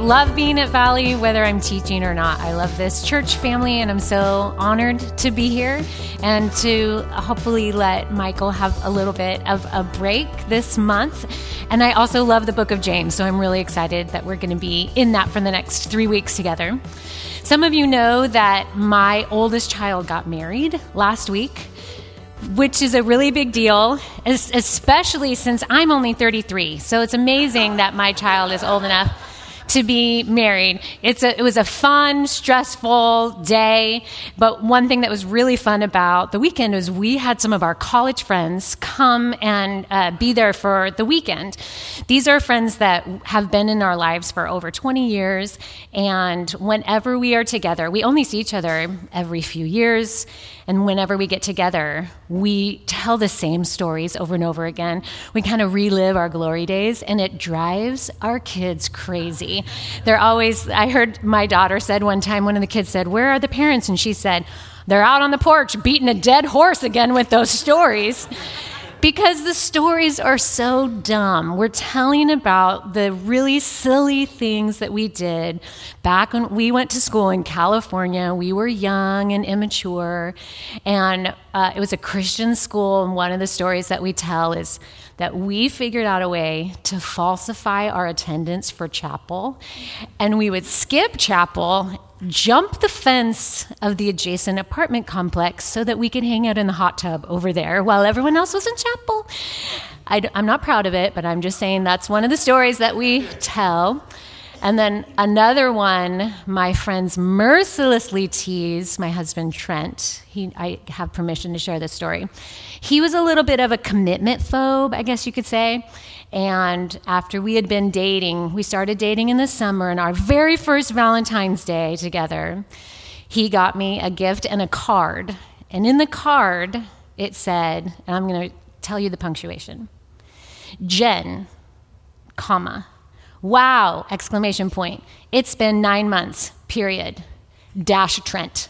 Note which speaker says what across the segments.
Speaker 1: love being at Valley, whether I'm teaching or not. I love this church family, and I'm so honored to be here and to hopefully let Michael have a little bit of a break this month. And I also love the book of James, so I'm really excited that we're going to be in that for the next 3 weeks together. Some of you know that my oldest child got married last week, which is a really big deal, especially since I'm only 33. So it's amazing that my child is old enough to be married. It was a fun, stressful day, but one thing that was really fun about the weekend was we had some of our college friends come and be there for the weekend. These are friends that have been in our lives for over 20 years, and whenever we are together, we only see each other every few years, and whenever we get together, we tell the same stories over and over again. We kind of relive our glory days, and it drives our kids crazy. I heard my daughter said one time, one of the kids said, "Where are the parents?" And she said, "They're out on the porch beating a dead horse again with those stories." Because the stories are so dumb. We're telling about the really silly things that we did back when we went to school in California. We were young and immature, and it was a Christian school, and one of the stories that we tell is that we figured out a way to falsify our attendance for chapel, and we would skip chapel, jump the fence of the adjacent apartment complex so that we could hang out in the hot tub over there while everyone else was in chapel. I'm not proud of it, but I'm just saying that's one of the stories that we tell. And then another one, my friends mercilessly tease my husband, Trent. I have permission to share this story. He was a little bit of a commitment phobe, I guess you could say. And after we had been dating, we started dating in the summer, and our very first Valentine's Day together, he got me a gift and a card. And in the card, it said, and I'm going to tell you the punctuation, Jen, comma, wow, exclamation point. It's been 9 months, period, dash Trent.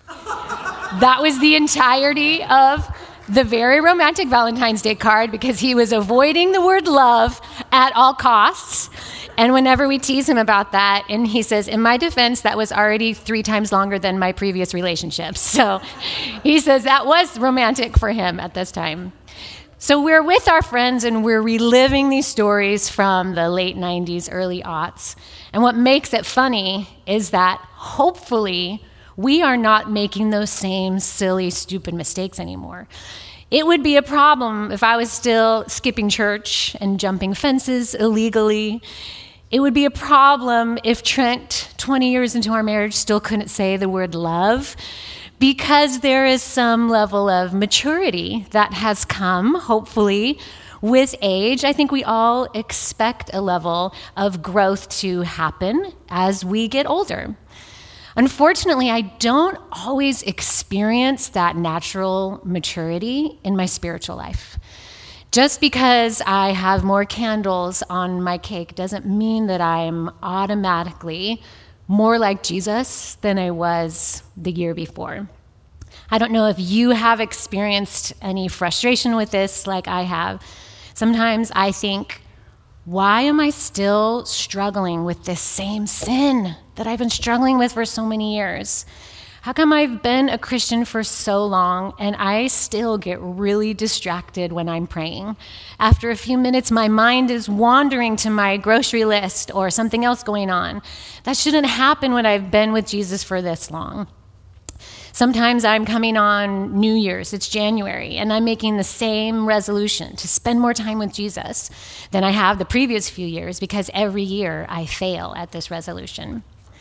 Speaker 1: That was the entirety of the very romantic Valentine's Day card, because he was avoiding the word love at all costs. And whenever we tease him about that, and he says, in my defense, that was already 3 times longer than my previous relationships. So he says that was romantic for him at this time. So we're with our friends, and we're reliving these stories from the late 90s, early aughts. And what makes it funny is that hopefully we are not making those same silly, stupid mistakes anymore. It would be a problem if I was still skipping church and jumping fences illegally. It would be a problem if Trent, 20 years into our marriage, still couldn't say the word love, because there is some level of maturity that has come, hopefully, with age. I think we all expect a level of growth to happen as we get older. Unfortunately, I don't always experience that natural maturity in my spiritual life. Just because I have more candles on my cake doesn't mean that I'm automatically more like Jesus than I was the year before. I don't know if you have experienced any frustration with this like I have. Sometimes I think, why am I still struggling with this same sin that I've been struggling with for so many years? How come I've been a Christian for so long and I still get really distracted when I'm praying? After a few minutes, my mind is wandering to my grocery list or something else going on. That shouldn't happen when I've been with Jesus for this long. Sometimes I'm coming on New Year's, it's January, and I'm making the same resolution to spend more time with Jesus than I have the previous few years, because every year I fail at this resolution.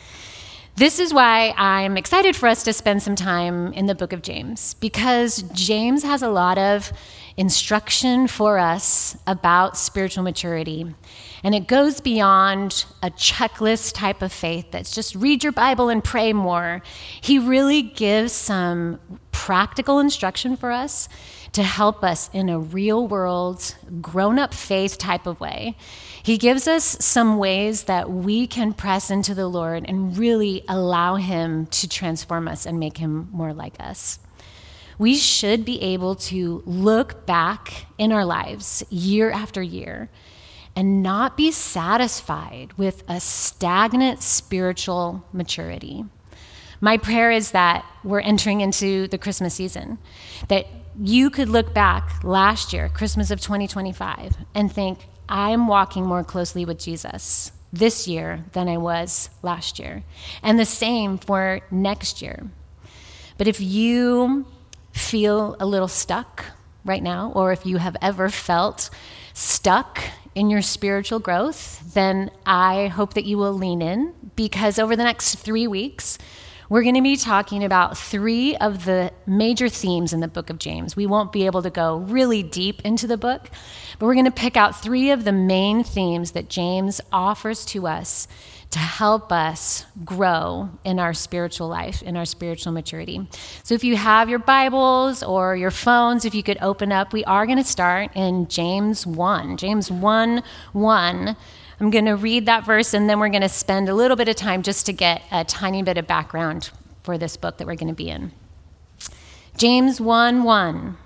Speaker 1: This is why I'm excited for us to spend some time in the book of James, because James has a lot of instruction for us about spiritual maturity. And it goes beyond a checklist type of faith that's just read your Bible and pray more. He really gives some practical instruction for us to help us in a real world, grown-up faith type of way. He gives us some ways that we can press into the Lord and really allow him to transform us and make him more like us. We should be able to look back in our lives year after year and not be satisfied with a stagnant spiritual maturity. My prayer is that we're entering into the Christmas season, that you could look back last year, Christmas of 2025, and think, I'm walking more closely with Jesus this year than I was last year. And the same for next year. But if you feel a little stuck right now, or if you have ever felt stuck in your spiritual growth, then I hope that you will lean in, because over the next 3 weeks, we're going to be talking about 3 of the major themes in the book of James. We won't be able to go really deep into the book, but we're going to pick out 3 of the main themes that James offers to us to help us grow in our spiritual life, in our spiritual maturity. So if you have your Bibles or your phones, if you could open up, we are going to start in James 1. James 1:1. I'm going to read that verse, and then we're going to spend a little bit of time just to get a tiny bit of background for this book that we're going to be in. James 1:1.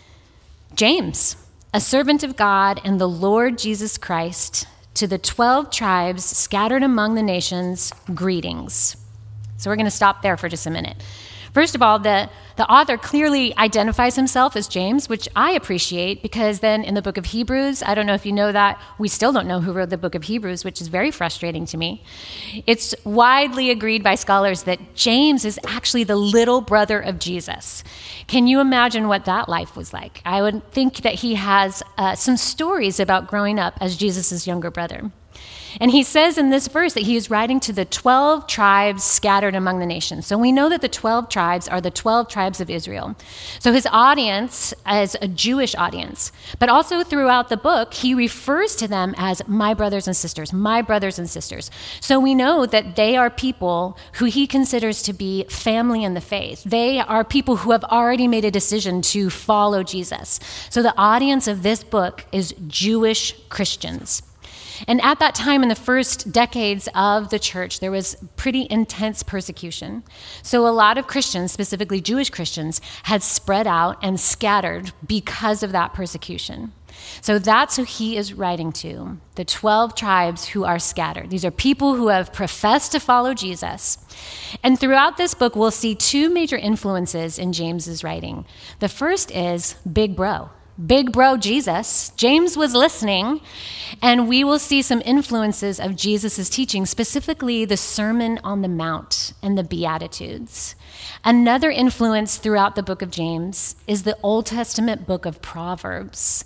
Speaker 1: James, a servant of God and the Lord Jesus Christ, to the 12 tribes scattered among the nations, greetings. So we're going to stop there for just a minute. First of all, the author clearly identifies himself as James, which I appreciate, because then in the book of Hebrews, I don't know if you know that, we still don't know who wrote the book of Hebrews, which is very frustrating to me. It's widely agreed by scholars that James is actually the little brother of Jesus. Can you imagine what that life was like? I would think that he has some stories about growing up as Jesus' younger brother. And he says in this verse that he is writing to the 12 tribes scattered among the nations. So we know that the 12 tribes are the 12 tribes of Israel. So his audience is a Jewish audience. But also throughout the book, he refers to them as my brothers and sisters, my brothers and sisters. So we know that they are people who he considers to be family in the faith. They are people who have already made a decision to follow Jesus. So the audience of this book is Jewish Christians. And at that time, in the first decades of the church, there was pretty intense persecution. So a lot of Christians, specifically Jewish Christians, had spread out and scattered because of that persecution. So that's who he is writing to, the 12 tribes who are scattered. These are people who have professed to follow Jesus. And throughout this book, we'll see 2 major influences in James's writing. The first is Big Bro. Big Bro Jesus. James was listening, and we will see some influences of Jesus' teaching, specifically the Sermon on the Mount and the Beatitudes. Another influence throughout the book of James is the Old Testament book of Proverbs.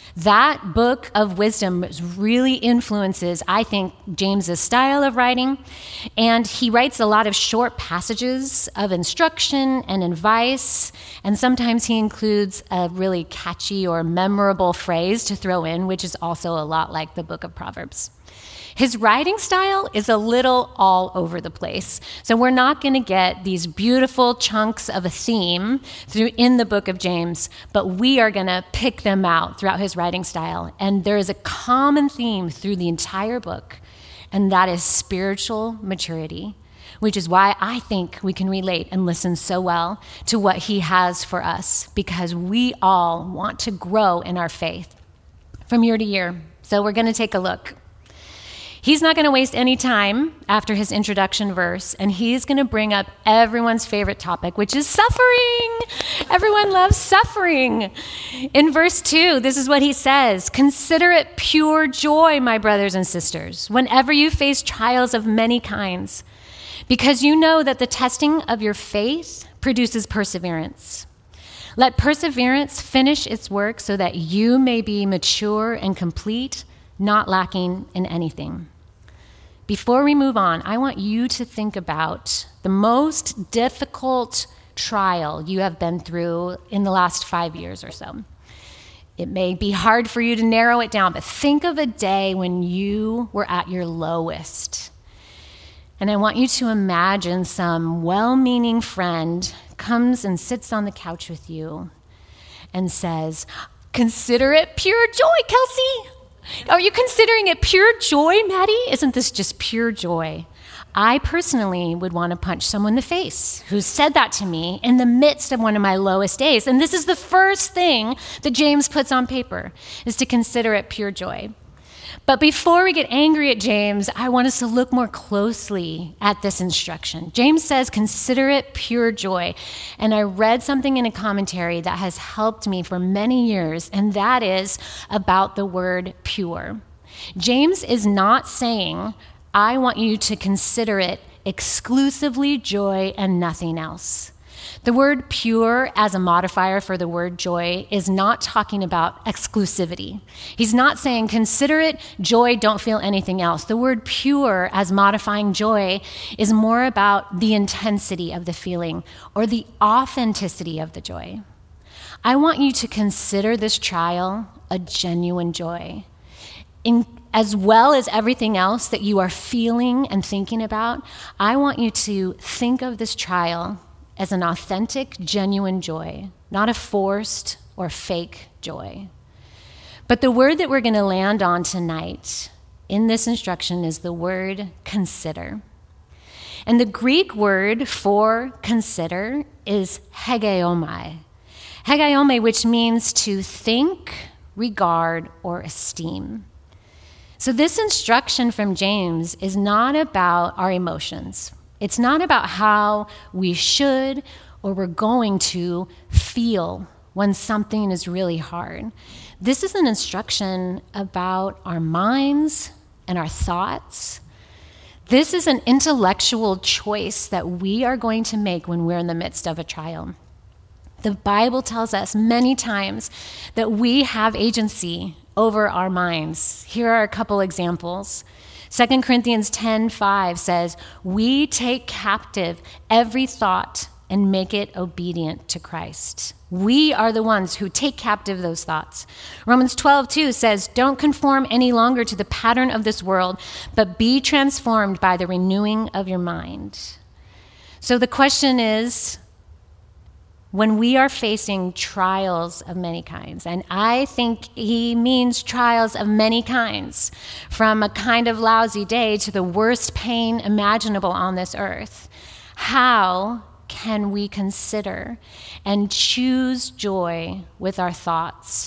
Speaker 1: That book of wisdom really influences, I think, James's style of writing. And he writes a lot of short passages of instruction and advice. And sometimes he includes a really catchy or memorable phrase to throw in, which is also a lot like the book of Proverbs. His writing style is a little all over the place. So we're not going to get these beautiful chunks of a theme in the book of James, but we are going to pick them out throughout his writing style. And there is a common theme through the entire book, and that is spiritual maturity, which is why I think we can relate and listen so well to what he has for us, because we all want to grow in our faith from year to year. So we're going to take a look. He's not going to waste any time after his introduction verse, and he's going to bring up everyone's favorite topic, which is suffering. Everyone loves suffering. In verse 2, this is what he says: "Consider it pure joy, my brothers and sisters, whenever you face trials of many kinds, because you know that the testing of your faith produces perseverance. Let perseverance finish its work so that you may be mature and complete, not lacking in anything." Before we move on, I want you to think about the most difficult trial you have been through in the last 5 years or so. It may be hard for you to narrow it down, but think of a day when you were at your lowest. And I want you to imagine some well-meaning friend comes and sits on the couch with you and says, "Consider it pure joy, Kelsey. Are you considering it pure joy, Maddie? Isn't this just pure joy?" I personally would want to punch someone in the face who said that to me in the midst of one of my lowest days. And this is the first thing that James puts on paper, is to consider it pure joy. But before we get angry at James, I want us to look more closely at this instruction. James says, consider it pure joy. And I read something in a commentary that has helped me for many years, and that is about the word pure. James is not saying, I want you to consider it exclusively joy and nothing else. The word pure as a modifier for the word joy is not talking about exclusivity. He's not saying consider it joy, don't feel anything else. The word pure as modifying joy is more about the intensity of the feeling or the authenticity of the joy. I want you to consider this trial a genuine joy. As well as everything else that you are feeling and thinking about, I want you to think of this trial as an authentic, genuine joy, not a forced or fake joy. But the word that we're going to land on tonight in this instruction is the word consider. And the Greek word for consider is hegeomai. Hegeomai, which means to think, regard, or esteem. So this instruction from James is not about our emotions. It's not about how we should or we're going to feel when something is really hard. This is an instruction about our minds and our thoughts. This is an intellectual choice that we are going to make when we're in the midst of a trial. The Bible tells us many times that we have agency over our minds. Here are a couple examples. 2 Corinthians 10:5 says, we take captive every thought and make it obedient to Christ. We are the ones who take captive those thoughts. Romans 12:2 says, don't conform any longer to the pattern of this world, but be transformed by the renewing of your mind. So the question is, when we are facing trials of many kinds, and I think he means trials of many kinds, from a kind of lousy day to the worst pain imaginable on this earth, how can we consider and choose joy with our thoughts?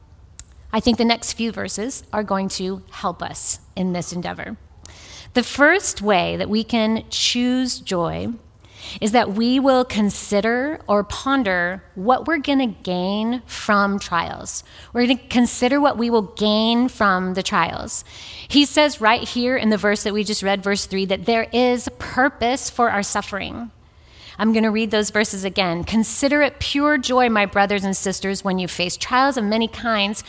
Speaker 1: I think the next few verses are going to help us in this endeavor. The first way that we can choose joy is that we will consider or ponder what we're going to gain from trials. We're going to consider what we will gain from the trials. He says right here in the verse that we just read, verse 3, that there is purpose for our suffering. I'm going to read those verses again. Consider it pure joy, my brothers and sisters, when you face trials of many kinds,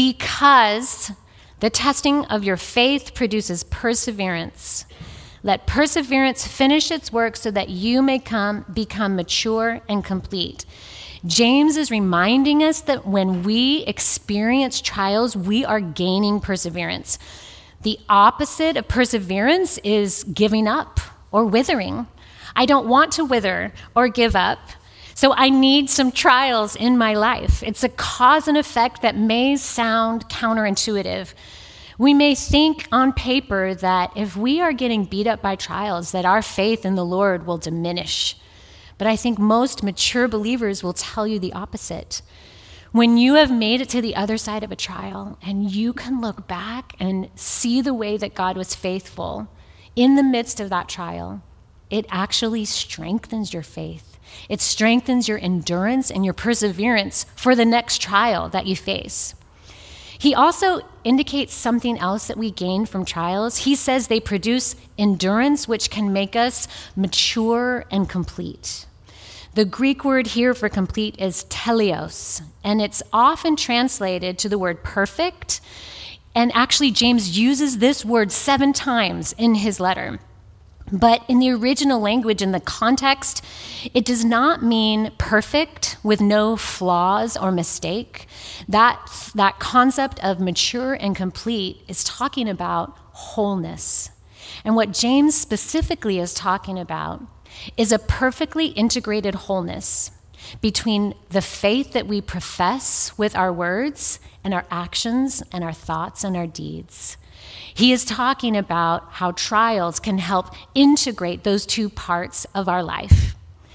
Speaker 1: because the testing of your faith produces perseverance. Let perseverance finish its work so that you may become mature and complete. James is reminding us that when we experience trials, we are gaining perseverance. The opposite of perseverance is giving up or withering. I don't want to wither or give up, so I need some trials in my life. It's a cause and effect that may sound counterintuitive. We may think on paper that if we are getting beat up by trials, that our faith in the Lord will diminish. But I think most mature believers will tell you the opposite. When you have made it to the other side of a trial and you can look back and see the way that God was faithful in the midst of that trial, it actually strengthens your faith. It strengthens your endurance and your perseverance for the next trial that you face. He also indicates something else that we gain from trials. He says they produce endurance, which can make us mature and complete. The Greek word here for complete is teleos, and it's often translated to the word perfect. And actually, James uses this word 7 times in his letter. But in the original language, in the context, it does not mean perfect with no flaws or mistake. That concept of mature and complete is talking about wholeness. And what James specifically is talking about is a perfectly integrated wholeness between the faith that we profess with our words and our actions and our thoughts and our deeds. He is talking about how trials can help integrate those two parts of our life.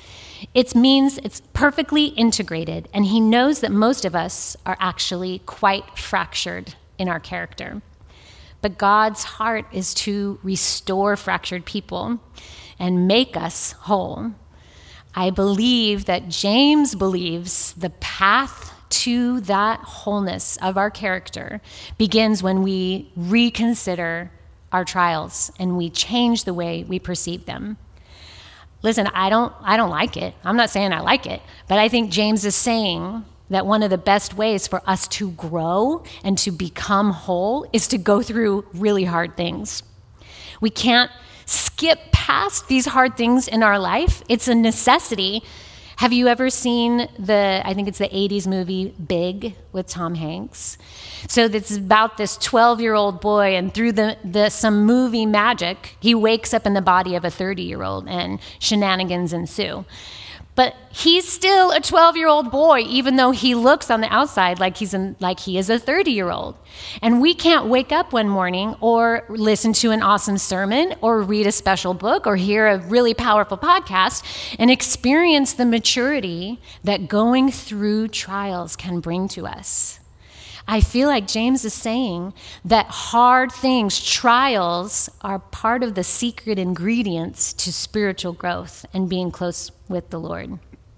Speaker 1: It means it's perfectly integrated, and he knows that most of us are actually quite fractured in our character. but God's heart is to restore fractured people and make us whole. I believe that James believes the path to that wholeness of our character begins when we reconsider our trials and we change the way we perceive them. Listen, I don't like it. I'm not saying I like it, but I think James is saying that one of the best ways for us to grow and to become whole is to go through really hard things. We can't skip past these hard things in our life. It's a necessity. Have you ever seen I think it's the 80s movie Big with Tom Hanks? So it's about this 12-year-old boy, and through some movie magic, he wakes up in the body of a 30-year-old and shenanigans ensue. But he's still a 12-year-old boy, even though he looks on the outside like he is a 30-year-old. And we can't wake up one morning or listen to an awesome sermon or read a special book or hear a really powerful podcast and experience the maturity that going through trials can bring to us. I feel like James is saying that hard things, trials, are part of the secret ingredients to spiritual growth and being close with the Lord.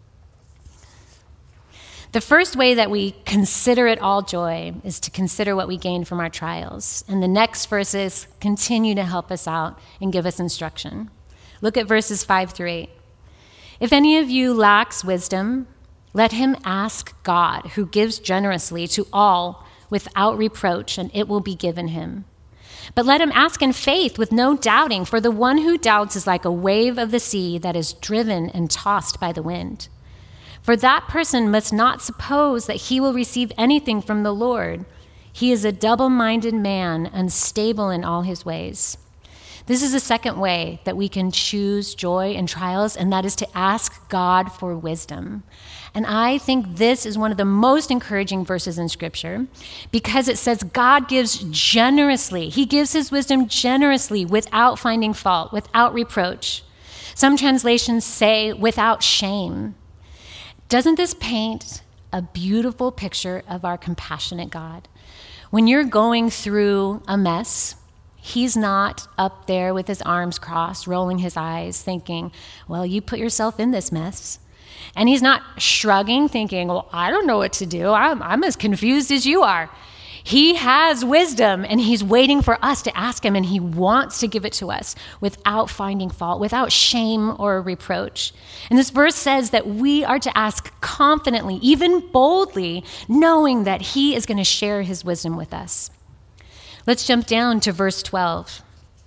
Speaker 1: The first way that we consider it all joy is to consider what we gain from our trials. And the next verses continue to help us out and give us instruction. Look at verses 5-8. If any of you lacks wisdom, let him ask God, who gives generously to all without reproach, and it will be given him. But let him ask in faith with no doubting, for the one who doubts is like a wave of the sea that is driven and tossed by the wind. For that person must not suppose that he will receive anything from the Lord. He is a double-minded man, unstable in all his ways. This is the second way that we can choose joy in trials, and that is to ask God for wisdom. And I think this is one of the most encouraging verses in Scripture because it says God gives generously. He gives his wisdom generously without finding fault, without reproach. Some translations say without shame. Doesn't this paint a beautiful picture of our compassionate God? When you're going through a mess, he's not up there with his arms crossed, rolling his eyes, thinking, well, you put yourself in this mess. And he's not shrugging, thinking, well, I don't know what to do. I'm as confused as you are. He has wisdom, and he's waiting for us to ask him, and he wants to give it to us without finding fault, without shame or reproach. And this verse says that we are to ask confidently, even boldly, knowing that he is going to share his wisdom with us. Let's jump down to verse 12.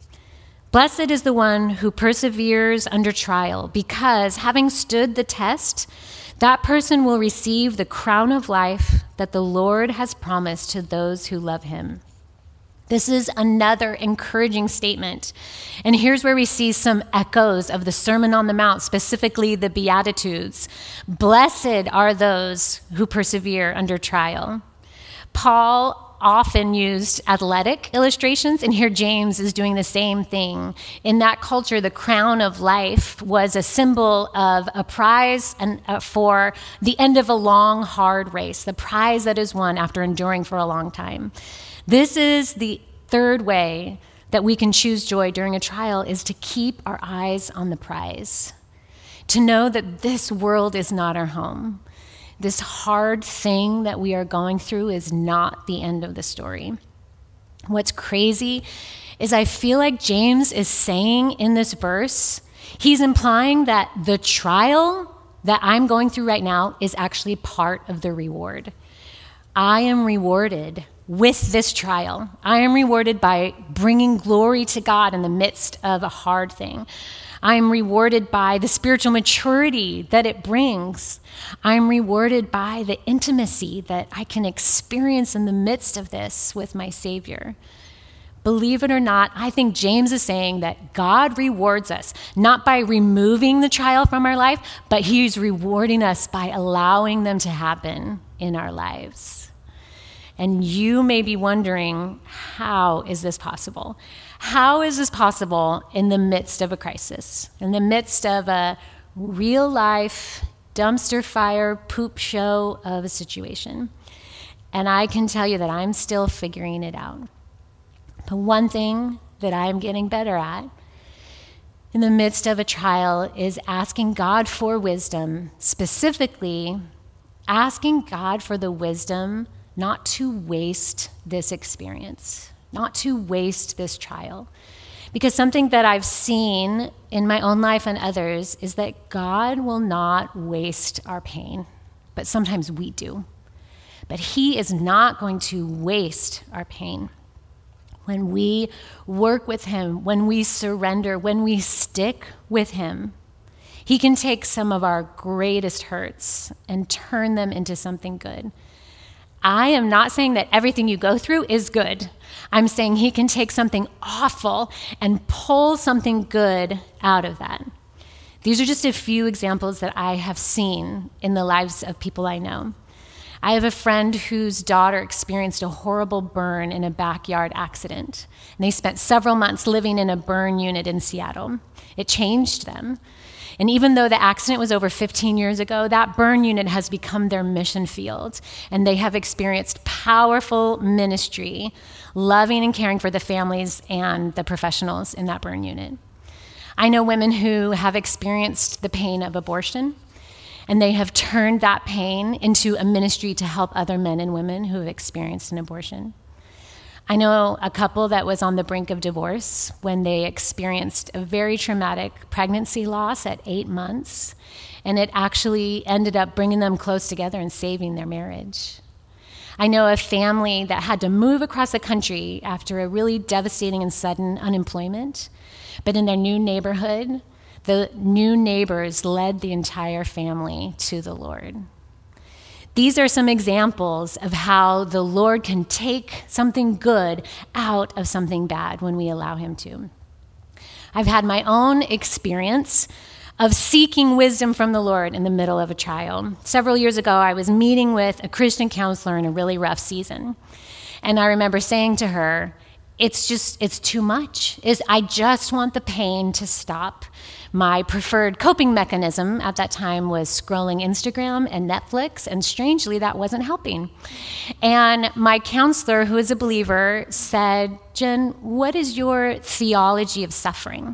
Speaker 1: Blessed is the one who perseveres under trial, because having stood the test, that person will receive the crown of life that the Lord has promised to those who love him. This is another encouraging statement. And here's where we see some echoes of the Sermon on the Mount, specifically the Beatitudes. Blessed are those who persevere under trial. Paul often used athletic illustrations, and here James is doing the same thing. In that culture, the crown of life was a symbol of a prize and for the end of a long, hard race, the prize that is won after enduring for a long time. This is the third way that we can choose joy during a trial, is to keep our eyes on the prize, to know that this world is not our home. This hard thing that we are going through is not the end of the story. What's crazy is I feel like James is saying in this verse, he's implying that the trial that I'm going through right now is actually part of the reward. I am rewarded with this trial. I am rewarded by bringing glory to God in the midst of a hard thing. I'm rewarded by the spiritual maturity that it brings. I'm rewarded by the intimacy that I can experience in the midst of this with my Savior. Believe it or not, I think James is saying that God rewards us, not by removing the trial from our life, but he's rewarding us by allowing them to happen in our lives. And you may be wondering, how is this possible? How is this possible in the midst of a crisis, in the midst of a real-life dumpster fire poop show of a situation? And I can tell you that I'm still figuring it out. But one thing that I am getting better at in the midst of a trial is asking God for wisdom, specifically asking God for the wisdom not to waste this experience, not to waste this trial. Because something that I've seen in my own life and others is that God will not waste our pain, but sometimes we do. But He is not going to waste our pain. When we work with Him, when we surrender, when we stick with Him, He can take some of our greatest hurts and turn them into something good. I am not saying that everything you go through is good. I'm saying He can take something awful and pull something good out of that. These are just a few examples that I have seen in the lives of people I know. I have a friend whose daughter experienced a horrible burn in a backyard accident. And they spent several months living in a burn unit in Seattle. It changed them. And even though the accident was over 15 years ago, that burn unit has become their mission field. And they have experienced powerful ministry, loving and caring for the families and the professionals in that burn unit. I know women who have experienced the pain of abortion, and they have turned that pain into a ministry to help other men and women who have experienced an abortion. I know a couple that was on the brink of divorce when they experienced a very traumatic pregnancy loss at 8 months, and it actually ended up bringing them close together and saving their marriage. I know a family that had to move across the country after a really devastating and sudden unemployment, but in their new neighborhood, the new neighbors led the entire family to the Lord. These are some examples of how the Lord can take something good out of something bad when we allow Him to. I've had my own experience of seeking wisdom from the Lord in the middle of a trial. Several years ago, I was meeting with a Christian counselor in a really rough season. And I remember saying to her, it's too much. I just want the pain to stop. My preferred coping mechanism at that time was scrolling Instagram and Netflix, and strangely, that wasn't helping. And my counselor, who is a believer, said, "Jen, what is your theology of suffering?"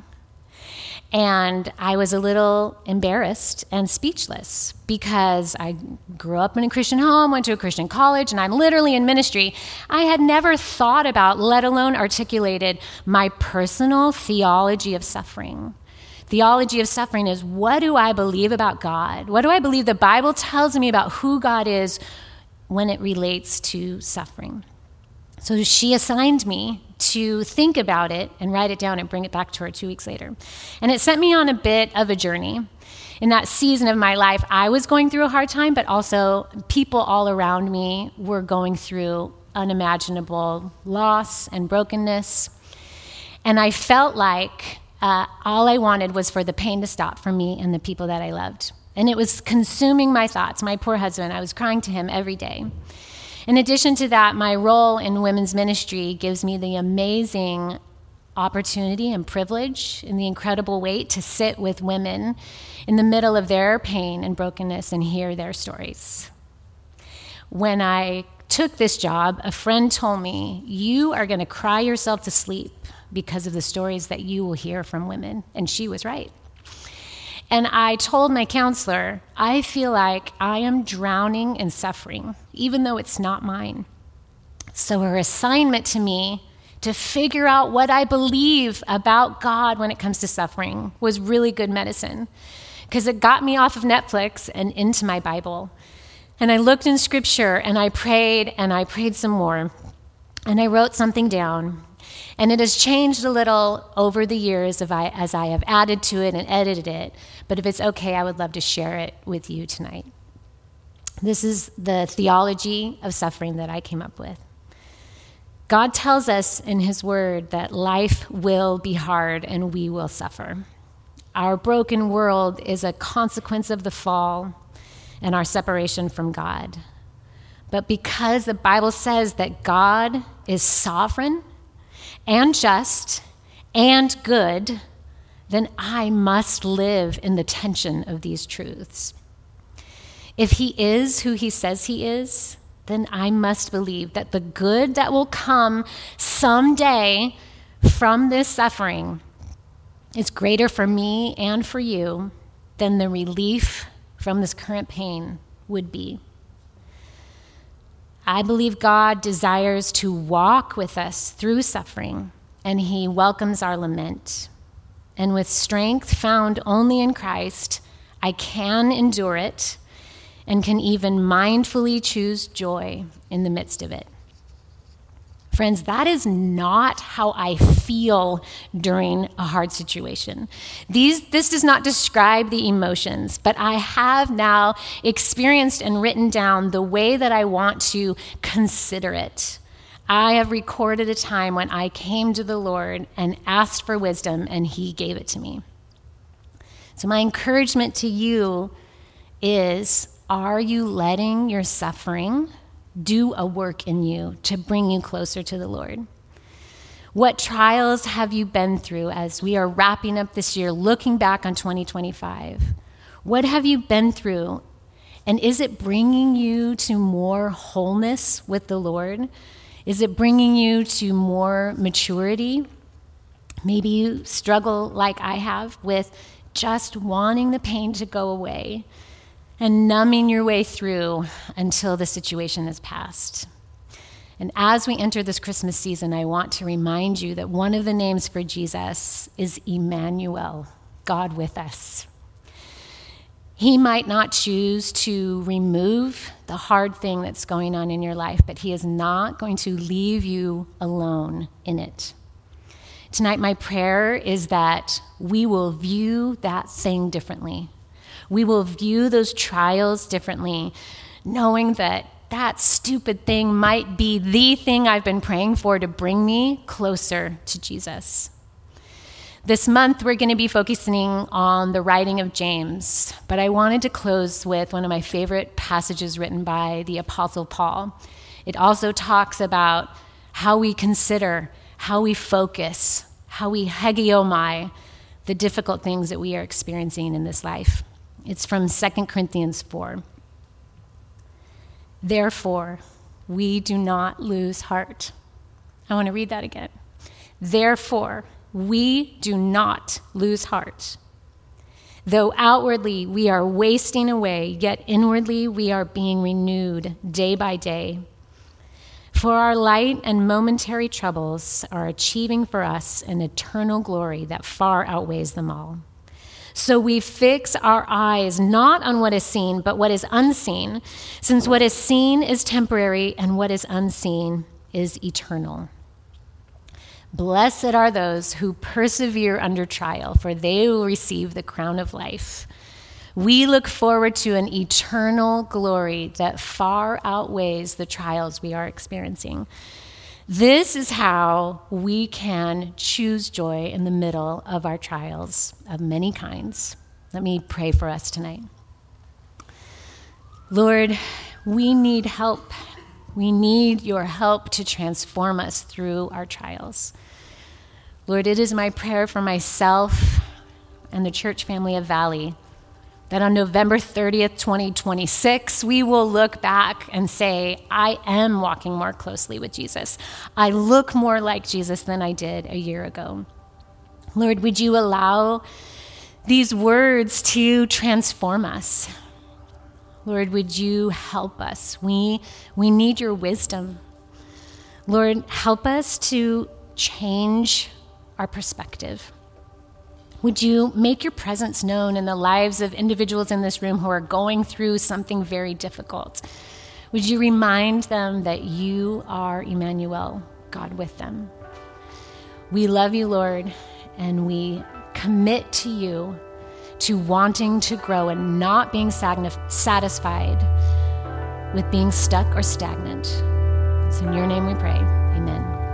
Speaker 1: And I was a little embarrassed and speechless because I grew up in a Christian home, went to a Christian college, and I'm literally in ministry. I had never thought about, let alone articulated, my personal theology of suffering. Theology of suffering is, what do I believe about God? What do I believe the Bible tells me about who God is when it relates to suffering? So she assigned me to think about it and write it down and bring it back to her 2 weeks later. And it sent me on a bit of a journey. In that season of my life, I was going through a hard time, but also people all around me were going through unimaginable loss and brokenness. And I felt like all I wanted was for the pain to stop for me and the people that I loved. And it was consuming my thoughts. My poor husband, I was crying to him every day. In addition to that, my role in women's ministry gives me the amazing opportunity and privilege and the incredible weight to sit with women in the middle of their pain and brokenness and hear their stories. When I took this job, a friend told me, "You are going to cry yourself to sleep because of the stories that you will hear from women." And she was right. And I told my counselor, I feel like I am drowning in suffering, even though it's not mine. So her assignment to me to figure out what I believe about God when it comes to suffering was really good medicine, because it got me off of Netflix and into my Bible. And I looked in Scripture, and I prayed some more. And I wrote something down. And it has changed a little over the years as I have added to it and edited it. But if it's okay, I would love to share it with you tonight. This is the theology of suffering that I came up with. God tells us in His Word that life will be hard and we will suffer. Our broken world is a consequence of the fall and our separation from God. But because the Bible says that God is sovereign and just and good, then I must live in the tension of these truths. If He is who He says He is, then I must believe that the good that will come someday from this suffering is greater for me and for you than the relief from this current pain would be. I believe God desires to walk with us through suffering, and he welcomes our lament. And with strength found only in Christ, I can endure it and can even mindfully choose joy in the midst of it. Friends, that is not how I feel during a hard situation. This does not describe the emotions, but I have now experienced and written down the way that I want to consider it. I have recorded a time when I came to the Lord and asked for wisdom, and he gave it to me. So my encouragement to you is, are you letting your suffering do a work in you to bring you closer to the Lord? What trials have you been through as we are wrapping up this year, looking back on 2025? What have you been through? And is it bringing you to more wholeness with the Lord? Is it bringing you to more maturity? Maybe you struggle like I have with just wanting the pain to go away and numbing your way through until the situation is past. And as we enter this Christmas season, I want to remind you that one of the names for Jesus is Emmanuel, God with us. He might not choose to remove the hard thing that's going on in your life, but he is not going to leave you alone in it. Tonight, my prayer is that we will view that thing differently. We will view those trials differently, knowing that that stupid thing might be the thing I've been praying for to bring me closer to Jesus. This month, we're going to be focusing on the writing of James, but I wanted to close with one of my favorite passages written by the Apostle Paul. It also talks about how we consider, how we focus, how we hegiomai the difficult things that we are experiencing in this life. It's from 2 Corinthians 4. Therefore, we do not lose heart. I want to read that again. Therefore, we do not lose heart. Though outwardly we are wasting away, yet inwardly we are being renewed day by day. For our light and momentary troubles are achieving for us an eternal glory that far outweighs them all. So we fix our eyes not on what is seen, but what is unseen, since what is seen is temporary and what is unseen is eternal. Blessed are those who persevere under trial, for they will receive the crown of life. We look forward to an eternal glory that far outweighs the trials we are experiencing. This is how we can choose joy in the middle of our trials of many kinds. Let me pray for us tonight. Lord, we need help. We need your help to transform us through our trials. Lord, it is my prayer for myself and the church family of Valley that on November 30th, 2026, we will look back and say, I am walking more closely with Jesus. I look more like Jesus than I did a year ago. Lord, would you allow these words to transform us? Lord, would you help us? We need your wisdom. Lord, help us to change our perspective. Would you make your presence known in the lives of individuals in this room who are going through something very difficult? Would you remind them that you are Emmanuel, God with them? We love you, Lord, and we commit to you to wanting to grow and not being satisfied with being stuck or stagnant. It's in your name we pray. Amen.